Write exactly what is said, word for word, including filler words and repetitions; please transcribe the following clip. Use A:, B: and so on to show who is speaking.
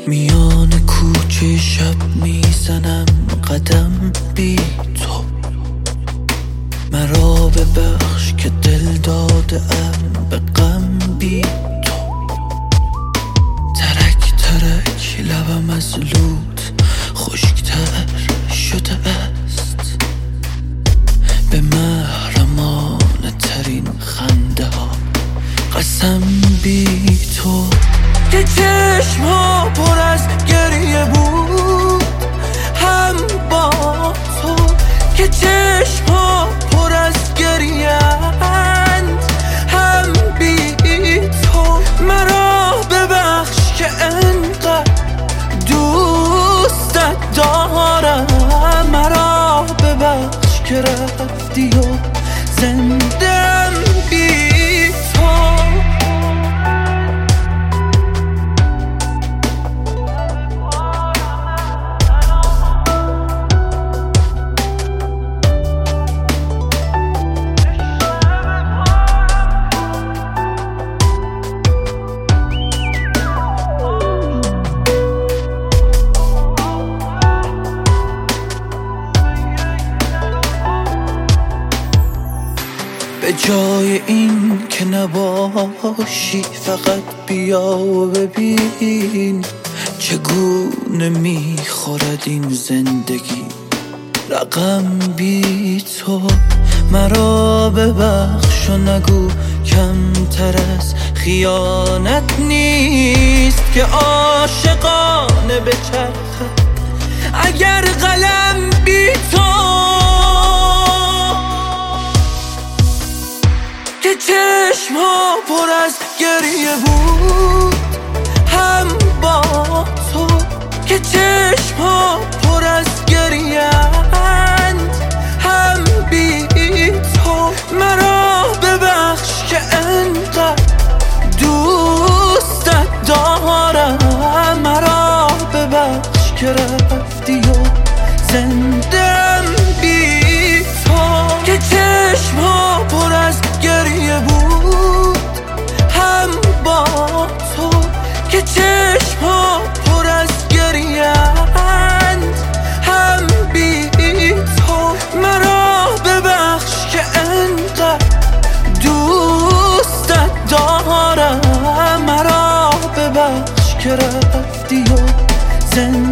A: میان کوچه شب میزنم قدم بی تو، مرا ببخش که دل داده ام به غم بی تو. ترک ترک لبم از لوت خشکتر شده است، به محرمانه ترین خنده ها قسم بی تو. که چشم ها پر از گریه بود هم با تو، که چشم ها پر از گریه اند هم بی تو. مرا ببخش که انقدر دوستت دارم، مرا ببخش که رفتی و زندم بی به جای این که نباشی فقط بیا و ببین چگونه میخورد این زندگی رقم بی تو. مرا ببخش و نگو کمتر از خیانت نیست که عاشقانه بچرخد اگر قلم بی تو. که چشم ها پر از گریه بود هم با تو، که چشم ها پر از گریه اند هم بی تو. مرا ببخش که انقدر دوستت دارم، مرا ببخش که رفتی و زندم بی تو. که چشم ها پر از گریه بود هم با تو، که چشم ها پر از گریه اند هم بی تو. مرا ببخش که انقدر دوستت دارم، مرا ببخش که رفتی و زندگی